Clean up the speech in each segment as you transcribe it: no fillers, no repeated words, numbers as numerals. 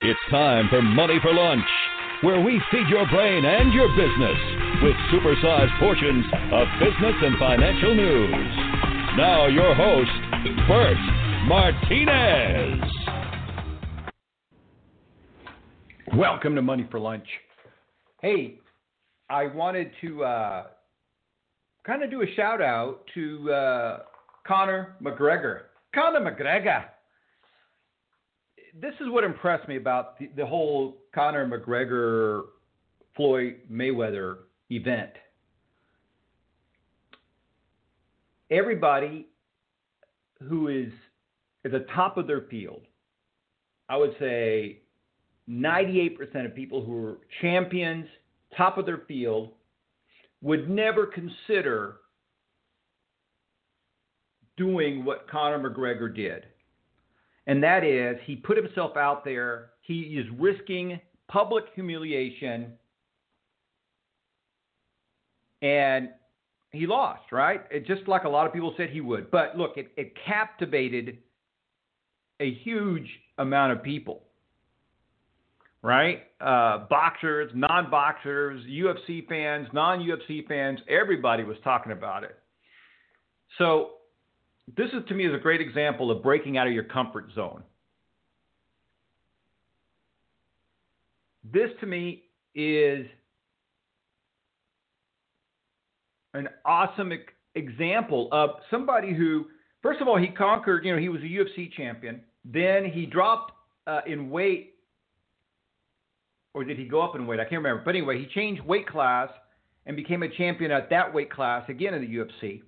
It's time for Money for Lunch, where we feed your brain and your business with supersized portions of business and financial news. Now your host, Bert Martinez. Welcome to Money for Lunch. Hey, I wanted to kind of do a shout out to Conor McGregor. Conor McGregor. This is what impressed me about the whole Conor McGregor Floyd Mayweather event. Everybody who is at the top of their field, I would say 98% of people who are champions, top of their field, would never consider doing what Conor McGregor did. And that is, he put himself out there. He is risking public humiliation. And he lost, right? Just like a lot of people said he would. But look, it captivated a huge amount of people, right? Boxers, non-boxers, UFC fans, non-UFC fans, everybody was talking about it. So this is, to me, is a great example of breaking out of your comfort zone. This, to me, is an awesome example of somebody who, first of all, he conquered, he was a UFC champion. Then he dropped in weight, or did he go up in weight? I can't remember. But anyway, he changed weight class and became a champion at that weight class, again in the UFC.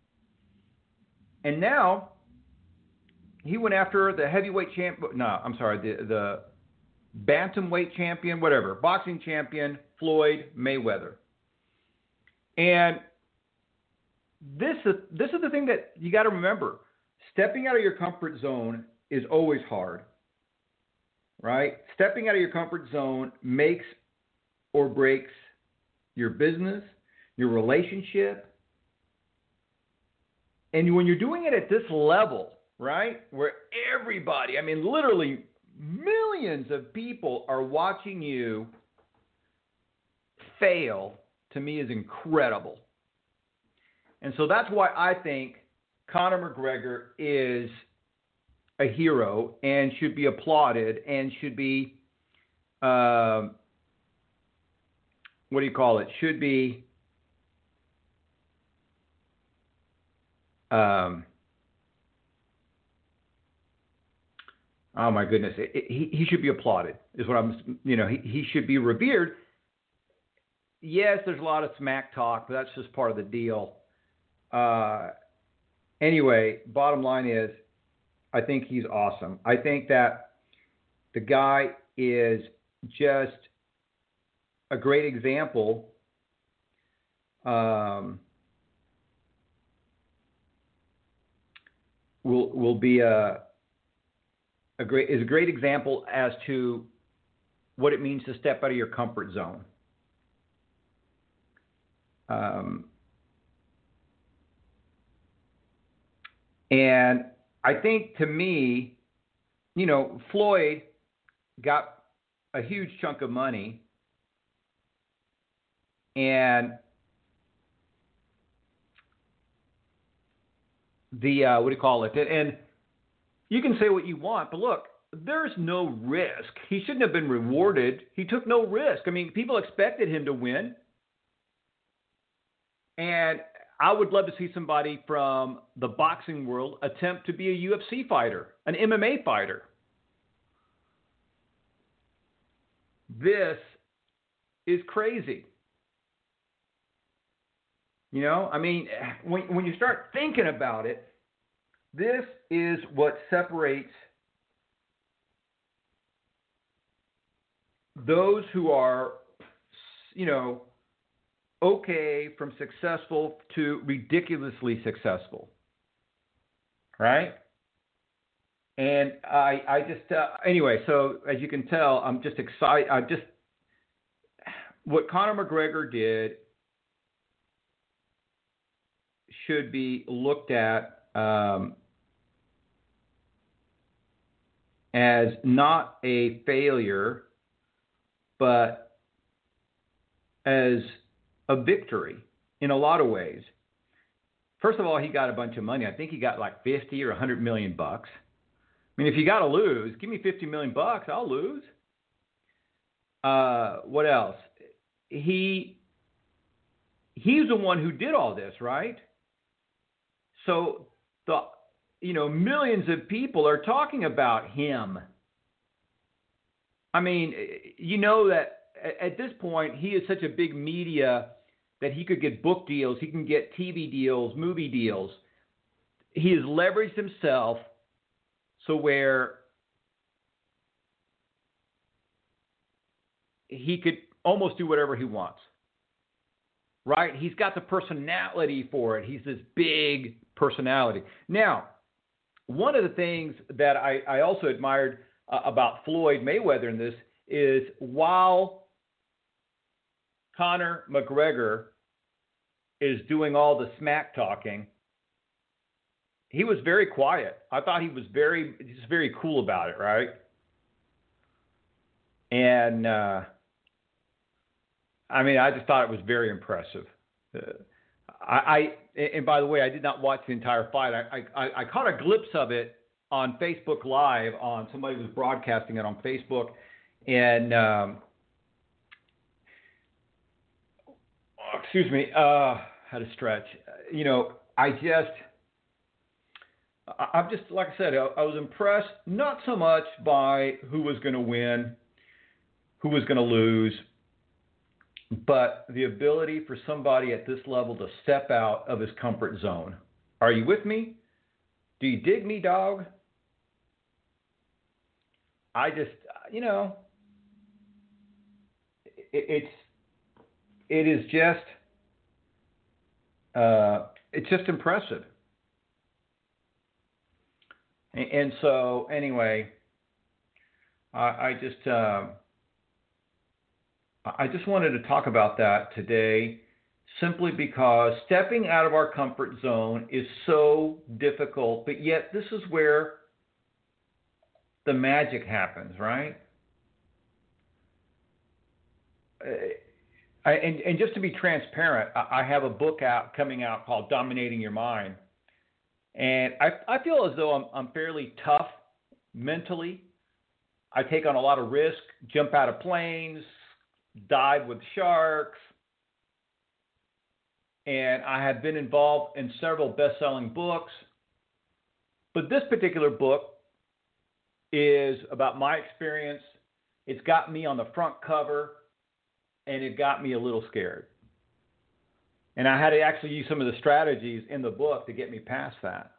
And now, he went after the heavyweight champion, the bantamweight champion, whatever, boxing champion, Floyd Mayweather. And this is the thing that you got to remember. Stepping out of your comfort zone is always hard, right? Stepping out of your comfort zone makes or breaks your business, your relationship. And when you're doing it at this level, right, where everybody, literally millions of people are watching you fail, to me is incredible. And so that's why I think Conor McGregor is a hero and should be applauded and should be, should be, oh my goodness, he should be applauded is what he should be revered. Yes, there's a lot of smack talk, but that's just part of the deal. Anyway, bottom line is, I think he's awesome. I think that the guy is just a great example. Will be a great example as to what it means to step out of your comfort zone. And I think, to me, Floyd got a huge chunk of money, and and you can say what you want, but look, there's no risk. He shouldn't have been rewarded. He took no risk. People expected him to win. And I would love to see somebody from the boxing world attempt to be a UFC fighter, an MMA fighter. This is crazy. When you start thinking about it, this is what separates those who are, okay from successful to ridiculously successful, right? And I just, anyway, so as you can tell, I'm just excited. What Conor McGregor did should be looked at and as not a failure, but as a victory in a lot of ways. First of all, he got a bunch of money. I think he got like 50 or 100 million bucks. I mean, if you got to lose, give me 50 million bucks, I'll lose. What else? He's the one who did all this, right? So millions of people are talking about him. I mean, you know that at this point he is such a big media that he could get book deals, he can get TV deals, movie deals. He has leveraged himself so where he could almost do whatever he wants, right? He's got the personality for it. He's this big personality. Now, one of the things that I also admired about Floyd Mayweather in this is while Conor McGregor is doing all the smack talking, he was very quiet. I thought he was very cool about it, right? And I just thought it was very impressive. And by the way, I did not watch the entire fight. I caught a glimpse of it on Facebook Live. Somebody was broadcasting it on Facebook, and excuse me, had to stretch. I'm just, like I said, I was impressed, not so much by who was going to win, who was going to lose, but the ability for somebody at this level to step out of his comfort zone. Are you with me? Do you dig me, dog? I just, it's just impressive. And so, anyway, I just wanted to talk about that today, simply because stepping out of our comfort zone is so difficult, but yet this is where the magic happens, right? And just to be transparent, I have a book coming out called Dominating Your Mind. And I feel as though I'm fairly tough mentally. I take on a lot of risk, jump out of planes, dive with sharks. And I have been involved in several best-selling books. But this particular book is about my experience. It's got me on the front cover, and it got me a little scared. And I had to actually use some of the strategies in the book to get me past that.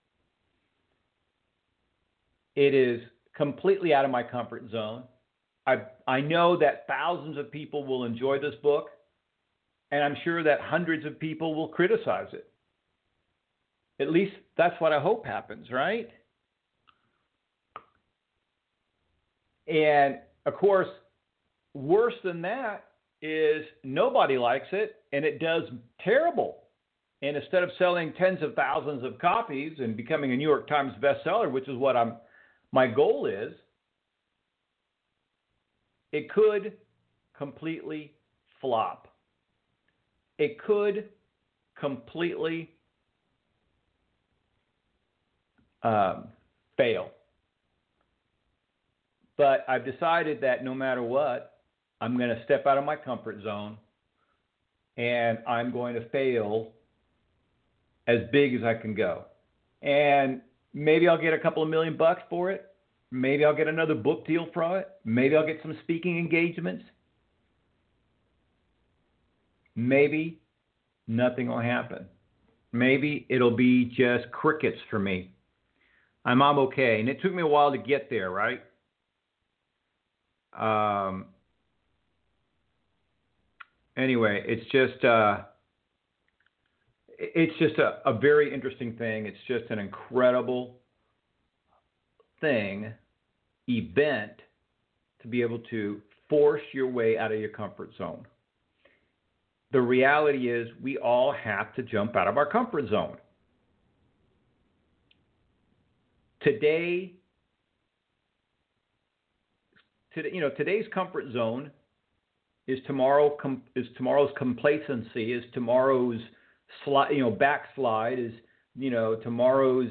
It is completely out of my comfort zone. I know that thousands of people will enjoy this book, and I'm sure that hundreds of people will criticize it. At least that's what I hope happens, right? And, of course, worse than that is nobody likes it, and it does terrible. And instead of selling tens of thousands of copies and becoming a New York Times bestseller, which is what my goal is, it could completely flop. It could completely fail. But I've decided that no matter what, I'm going to step out of my comfort zone, and I'm going to fail as big as I can go. And maybe I'll get a couple of $1 million for it. Maybe I'll get another book deal for it. Maybe I'll get some speaking engagements. Maybe nothing will happen. Maybe it'll be just crickets for me. I'm okay. And it took me a while to get there, right? Anyway, it's just a very interesting thing. It's just an incredible event to be able to force your way out of your comfort zone. The reality is we all have to jump out of our comfort zone. Today, today's comfort zone is tomorrow's complacency, is tomorrow's backslide, is tomorrow's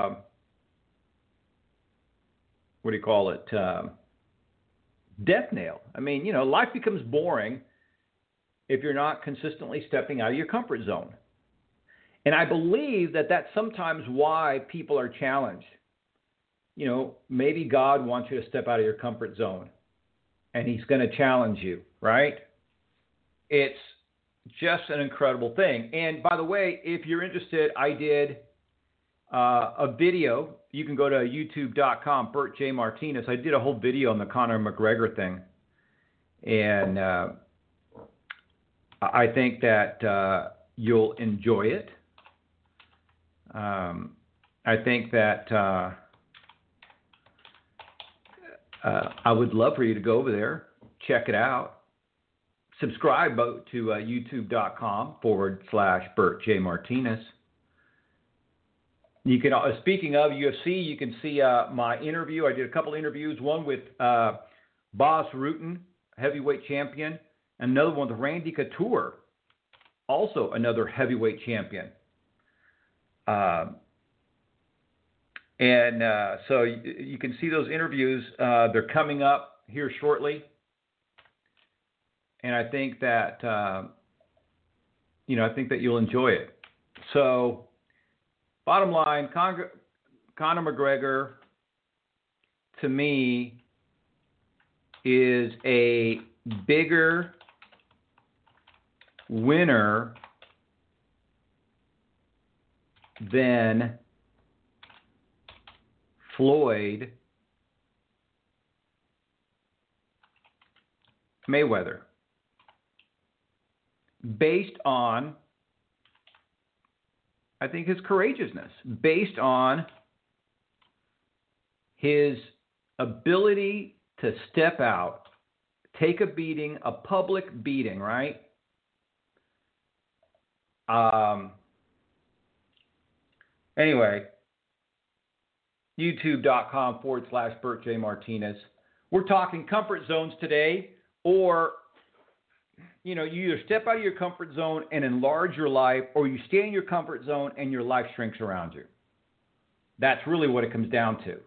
death nail. I mean, life becomes boring if you're not consistently stepping out of your comfort zone. And I believe that that's sometimes why people are challenged. Maybe God wants you to step out of your comfort zone, and he's going to challenge you, right? It's just an incredible thing. And by the way, if you're interested, I did a video. You can go to youtube.com, Bert J. Martinez. I did a whole video on the Conor McGregor thing. And I think that you'll enjoy it. I think that I would love for you to go over there, check it out, subscribe to youtube.com/Bert J. Martinez. You can, speaking of UFC, you can see my interview. I did a couple interviews, one with Bas Rutten, heavyweight champion, and another one with Randy Couture, also another heavyweight champion. So you can see those interviews. They're coming up here shortly. And I think that, I think that you'll enjoy it. So bottom line, Conor McGregor, to me, is a bigger winner than Floyd Mayweather, based on, I think, his courageousness, based on his ability to step out, take a beating, a public beating, right? Anyway, youtube.com/Bert J. Martinez. We're talking comfort zones today, or, you either step out of your comfort zone and enlarge your life, or you stay in your comfort zone and your life shrinks around you. That's really what it comes down to.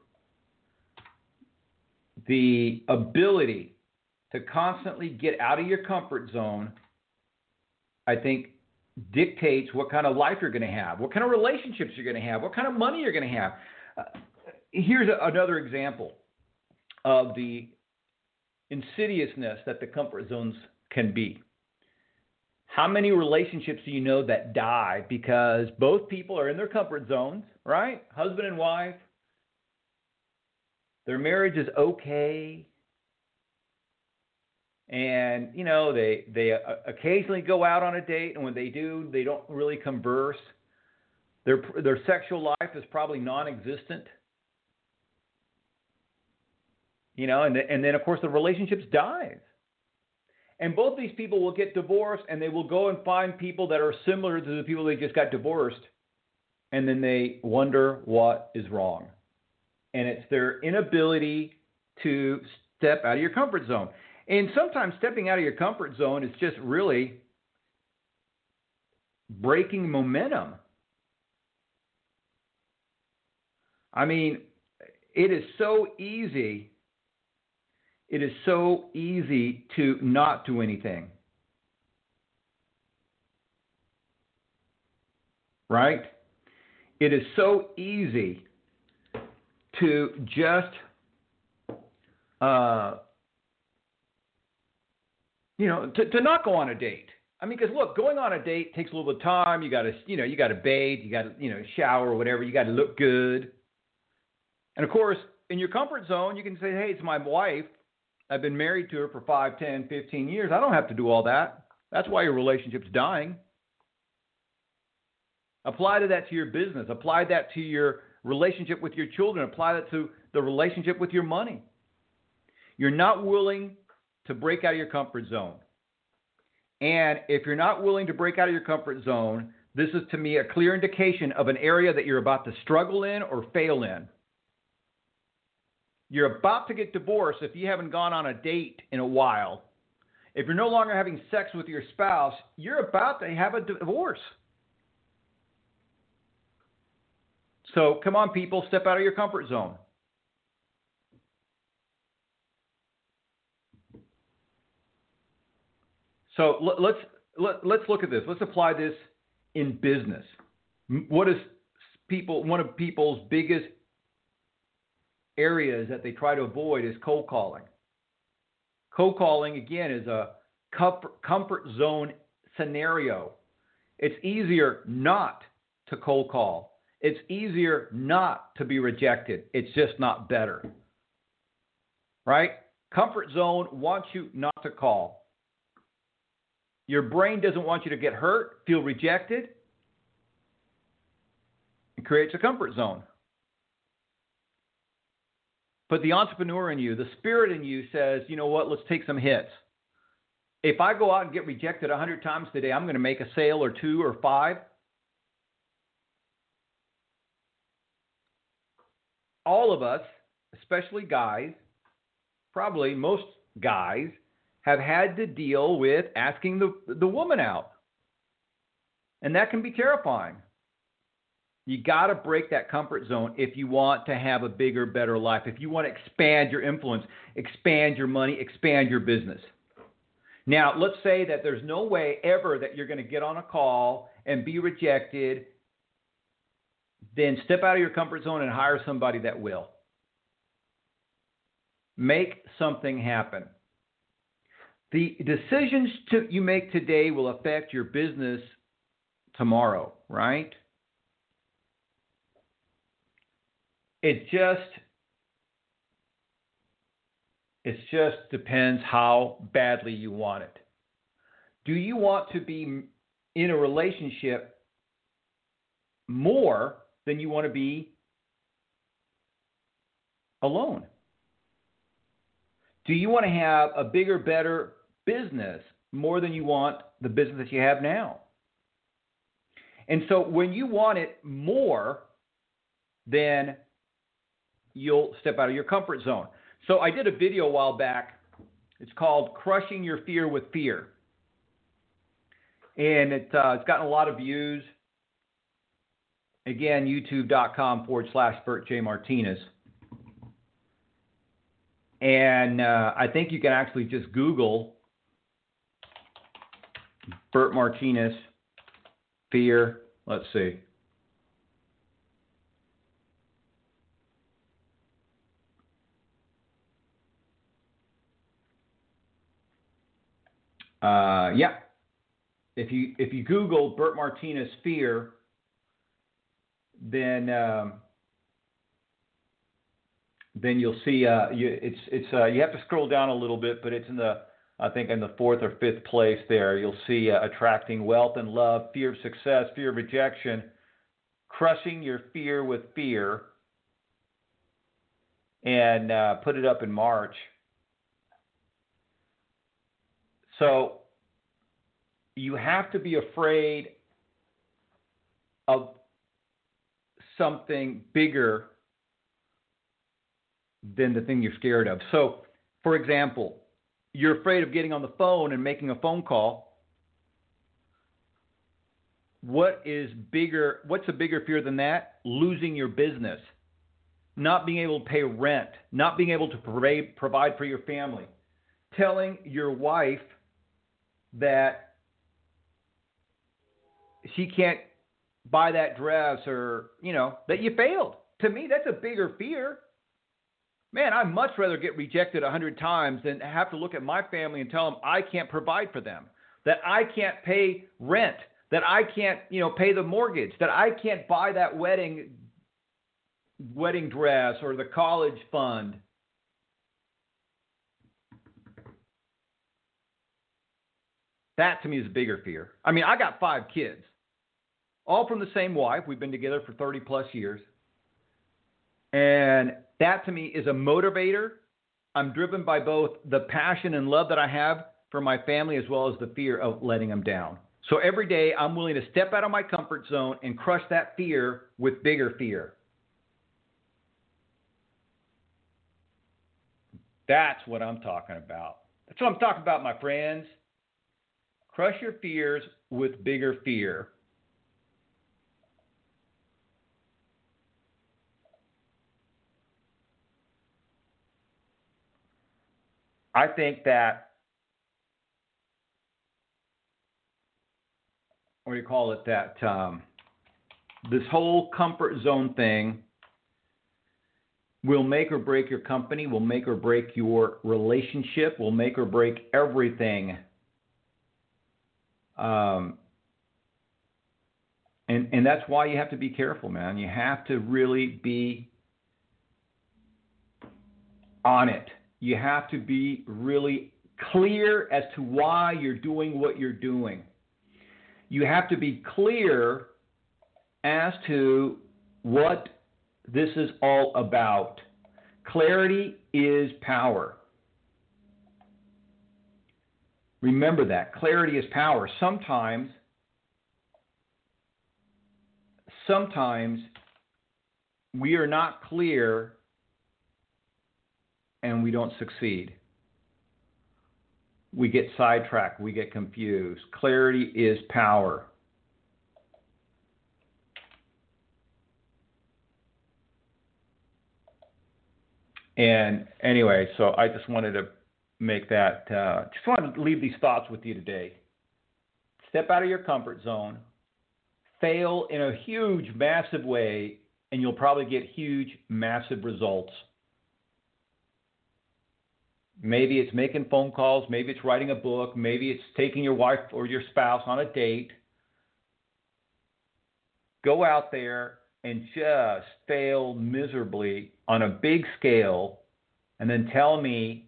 The ability to constantly get out of your comfort zone, I think, dictates what kind of life you're going to have, what kind of relationships you're going to have, what kind of money you're going to have. Here's another example of the insidiousness that the comfort zones can be. How many relationships do you know that die because both people are in their comfort zones, right? Husband and wife. Their marriage is okay. And, they occasionally go out on a date, and when they do, they don't really converse. Their sexual life is probably non-existent. And then, of course, the relationships dies. And both these people will get divorced, and they will go and find people that are similar to the people they just got divorced. And then they wonder what is wrong. And it's their inability to step out of your comfort zone. And sometimes stepping out of your comfort zone is just really breaking momentum. I mean, it is so easy. It is so easy to not do anything. Right? It is so easy to just, to not go on a date. I mean, because look, going on a date takes a little bit of time. You got to, you got to bathe, you got to, shower or whatever. You got to look good. And of course, in your comfort zone, you can say, hey, it's my wife. I've been married to her for 5, 10, 15 years. I don't have to do all that. That's why your relationship's dying. Apply that to your business. Apply that to your relationship with your children. Apply that to the relationship with your money. You're not willing to break out of your comfort zone. And if you're not willing to break out of your comfort zone, this is to me a clear indication of an area that you're about to struggle in or fail in. You're about to get divorced if you haven't gone on a date in a while. If you're no longer having sex with your spouse, you're about to have a divorce. So come on, people, step out of your comfort zone. So let's look at this. Let's apply this in business. What is one of people's biggest areas that they try to avoid is cold calling. Cold calling, again, is a comfort zone scenario. It's easier not to cold call. It's easier not to be rejected. It's just not better. Right? Comfort zone wants you not to call. Your brain doesn't want you to get hurt, feel rejected. It creates a comfort zone. But the entrepreneur in you, the spirit in you says, you know what, let's take some hits. If I go out and get rejected 100 times today, I'm going to make a sale or 2 or 5. All of us, especially guys, probably most guys, have had to deal with asking the woman out. And that can be terrifying. You got to break that comfort zone if you want to have a bigger, better life. If you want to expand your influence, expand your money, expand your business. Now, let's say that there's no way ever that you're going to get on a call and be rejected. Then step out of your comfort zone and hire somebody that will. Make something happen. The decisions you make today will affect your business tomorrow, right? It just depends how badly you want it. Do you want to be in a relationship more than you want to be alone? Do you want to have a bigger, better business more than you want the business that you have now? And so when you want it more, then you'll step out of your comfort zone. So I did a video a while back. It's called Crushing Your Fear with Fear. And it's gotten a lot of views. Again, youtube.com/Bert J. Martinez. And I think you can actually just Google Bert Martinez, fear. Let's see. Yeah. If you Google Bert Martinez fear, then you'll see you have to scroll down a little bit, but it's in the 4th or 5th place there. You'll see attracting wealth and love, fear of success, fear of rejection, crushing your fear with fear, and put it up in March. So you have to be afraid of something bigger than the thing you're scared of. So, for example, you're afraid of getting on the phone and making a phone call. What's a bigger fear than that? Losing your business, not being able to pay rent, not being able to provide for your family, telling your wife that she can't buy that dress, or, that you failed. To me, that's a bigger fear. Man, I'd much rather get rejected 100 times than have to look at my family and tell them I can't provide for them, that I can't pay rent, that I can't, pay the mortgage, that I can't buy that wedding dress or the college fund. That to me is a bigger fear. I mean, I got 5 kids, all from the same wife. We've been together for 30 plus years. And that to me is a motivator. I'm driven by both the passion and love that I have for my family, as well as the fear of letting them down. So every day I'm willing to step out of my comfort zone and crush that fear with bigger fear. That's what I'm talking about. That's what I'm talking about, my friends. Crush your fears with bigger fear. I think that, what do you call it, that this whole comfort zone thing will make or break your company, will make or break your relationship, will make or break everything. And that's why you have to be careful, man. You have to really be on it. You have to be really clear as to why you're doing what you're doing. You have to be clear as to what this is all about. Clarity is power. Remember that. Clarity is power. Sometimes we are not clear and we don't succeed. We get sidetracked. We get confused. Clarity is power. And anyway, so I just wanted to make that, just wanted to leave these thoughts with you today. Step out of your comfort zone. Fail in a huge, massive way, and you'll probably get huge, massive results. Maybe it's making phone calls. Maybe it's writing a book. Maybe it's taking your wife or your spouse on a date. Go out there and just fail miserably on a big scale, and then tell me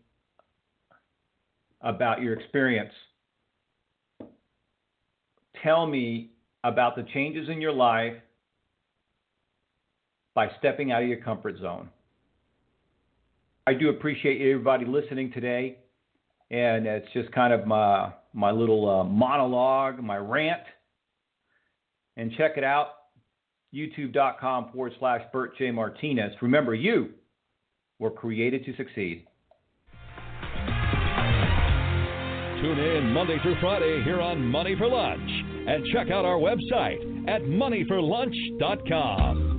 about your experience. Tell me about the changes in your life by stepping out of your comfort zone. I do appreciate everybody listening today, and it's just kind of my little monologue, my rant. And check it out, youtube.com/Bert J. Martinez. Remember, you were created to succeed. Tune in Monday through Friday here on Money for Lunch, and check out our website at moneyforlunch.com.